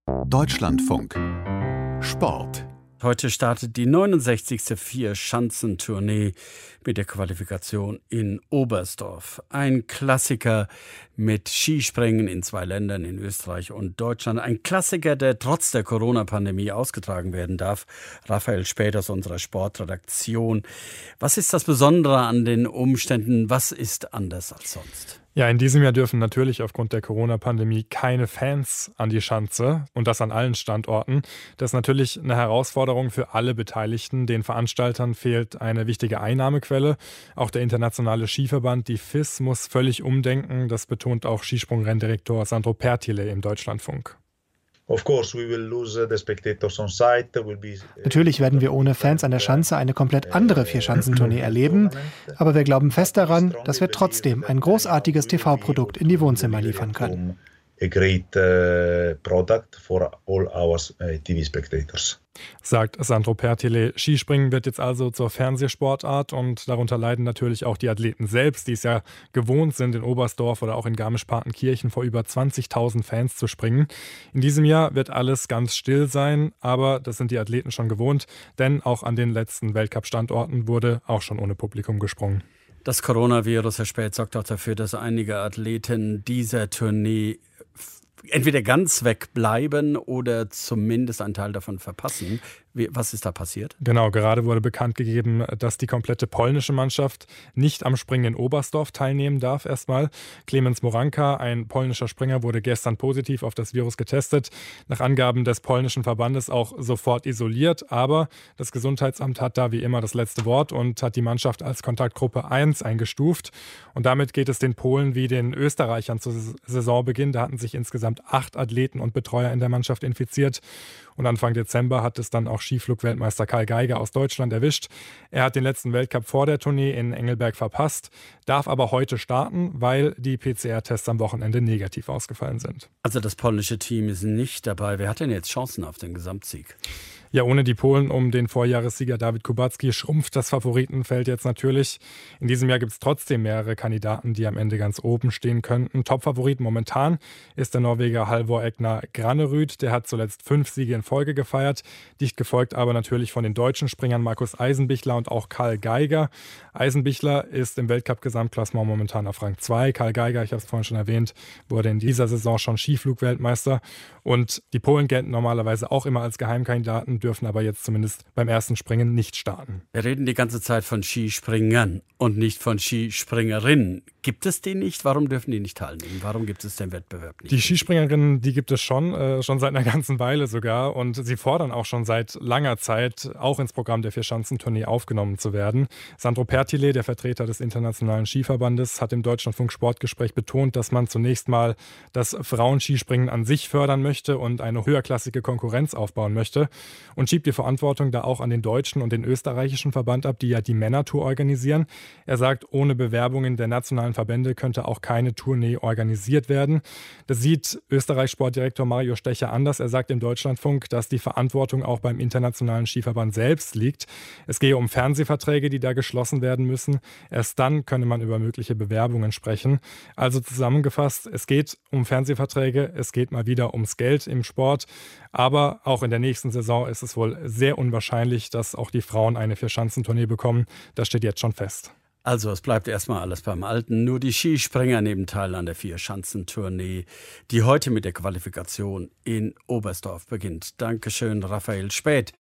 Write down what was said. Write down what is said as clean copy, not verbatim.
Deutschlandfunk Sport. Heute startet die 69. Vierschanzentournee mit der Qualifikation in Oberstdorf. Ein Klassiker mit Skispringen in 2 Ländern, in Österreich und Deutschland. Ein Klassiker, der trotz der Corona-Pandemie ausgetragen werden darf. Raphael Späth aus unserer Sportredaktion. Was ist das Besondere an den Umständen? Was ist anders als sonst? Ja, in diesem Jahr dürfen natürlich aufgrund der Corona-Pandemie keine Fans an die Schanze und das an allen Standorten. Das ist natürlich eine Herausforderung für alle Beteiligten. Den Veranstaltern fehlt eine wichtige Einnahmequelle. Auch der internationale Skiverband, die FIS, muss völlig umdenken. Das betont auch Skisprung-Renndirektor Sandro Pertile im Deutschlandfunk. Natürlich werden wir ohne Fans an der Schanze eine komplett andere Vierschanzentournee erleben, aber wir glauben fest daran, dass wir trotzdem ein großartiges TV-Produkt in die Wohnzimmer liefern können. Sagt Sandro Pertile. Skispringen wird jetzt also zur Fernsehsportart und darunter leiden natürlich auch die Athleten selbst, die es ja gewohnt sind, in Oberstdorf oder auch in Garmisch-Partenkirchen vor über 20.000 Fans zu springen. In diesem Jahr wird alles ganz still sein, aber das sind die Athleten schon gewohnt, denn auch an den letzten Weltcup-Standorten wurde auch schon ohne Publikum gesprungen. Das Coronavirus, Herr Späth, sorgt auch dafür, dass einige Athleten dieser Tournee entweder ganz wegbleiben oder zumindest einen Teil davon verpassen. Was ist da passiert? Genau, gerade wurde bekannt gegeben, dass die komplette polnische Mannschaft nicht am Springen in Oberstdorf teilnehmen darf erstmal. Clemens Moranka, ein polnischer Springer, wurde gestern positiv auf das Virus getestet. Nach Angaben des polnischen Verbandes auch sofort isoliert. Aber das Gesundheitsamt hat da wie immer das letzte Wort und hat die Mannschaft als Kontaktgruppe 1 eingestuft. Und damit geht es den Polen wie den Österreichern zu Saisonbeginn. Da hatten sich insgesamt 8 Athleten und Betreuer in der Mannschaft infiziert. Und Anfang Dezember hat es dann auch Skiflug-Weltmeister Karl Geiger aus Deutschland erwischt. Er hat den letzten Weltcup vor der Tournee in Engelberg verpasst, darf aber heute starten, weil die PCR-Tests am Wochenende negativ ausgefallen sind. Also das polnische Team ist nicht dabei. Wer hat denn jetzt Chancen auf den Gesamtsieg? Ja, ohne die Polen um den Vorjahressieger David Kubacki schrumpft das Favoritenfeld jetzt natürlich. In diesem Jahr gibt es trotzdem mehrere Kandidaten, die am Ende ganz oben stehen könnten. Topfavorit momentan ist der Norweger Halvor Egner Granerud. Der hat zuletzt 5 Siege in Folge gefeiert. Dicht gefolgt aber natürlich von den deutschen Springern Markus Eisenbichler und auch Karl Geiger. Eisenbichler ist im Weltcup-Gesamtklassement momentan auf Rang 2. Karl Geiger, ich habe es vorhin schon erwähnt, wurde in dieser Saison schon Skiflug-Weltmeister. Und die Polen gelten normalerweise auch immer als Geheimkandidaten, dürfen aber jetzt zumindest beim ersten Springen nicht starten. Wir reden die ganze Zeit von Skispringern und nicht von Skispringerinnen. Gibt es die nicht? Warum dürfen die nicht teilnehmen? Warum gibt es den Wettbewerb nicht? Die Skispringerinnen, die gibt es schon seit einer ganzen Weile sogar. Und sie fordern auch schon seit langer Zeit, auch ins Programm der Vierschanzentournee aufgenommen zu werden. Sandro Pertile, der Vertreter des Internationalen Skiverbandes, hat im Deutschlandfunk Sportgespräch betont, dass man zunächst mal das Frauenskispringen an sich fördern möchte und eine höherklassige Konkurrenz aufbauen möchte. Und schiebt die Verantwortung da auch an den deutschen und den österreichischen Verband ab, die ja die Männertour organisieren. Er sagt, ohne Bewerbungen der nationalen Verbände könnte auch keine Tournee organisiert werden. Das sieht Österreichs Sportdirektor Mario Stecher anders. Er sagt im Deutschlandfunk, dass die Verantwortung auch beim Internationalen Skiverband selbst liegt. Es gehe um Fernsehverträge, die da geschlossen werden müssen. Erst dann könne man über mögliche Bewerbungen sprechen. Also zusammengefasst, es geht um Fernsehverträge, es geht mal wieder ums Geld im Sport. Aber auch in der nächsten Saison ist es wohl sehr unwahrscheinlich, dass auch die Frauen eine Vierschanzentournee bekommen. Das steht jetzt schon fest. Also es bleibt erstmal alles beim Alten. Nur die Skispringer nehmen teil an der Vierschanzentournee, die heute mit der Qualifikation in Oberstdorf beginnt. Dankeschön, Raphael Späth.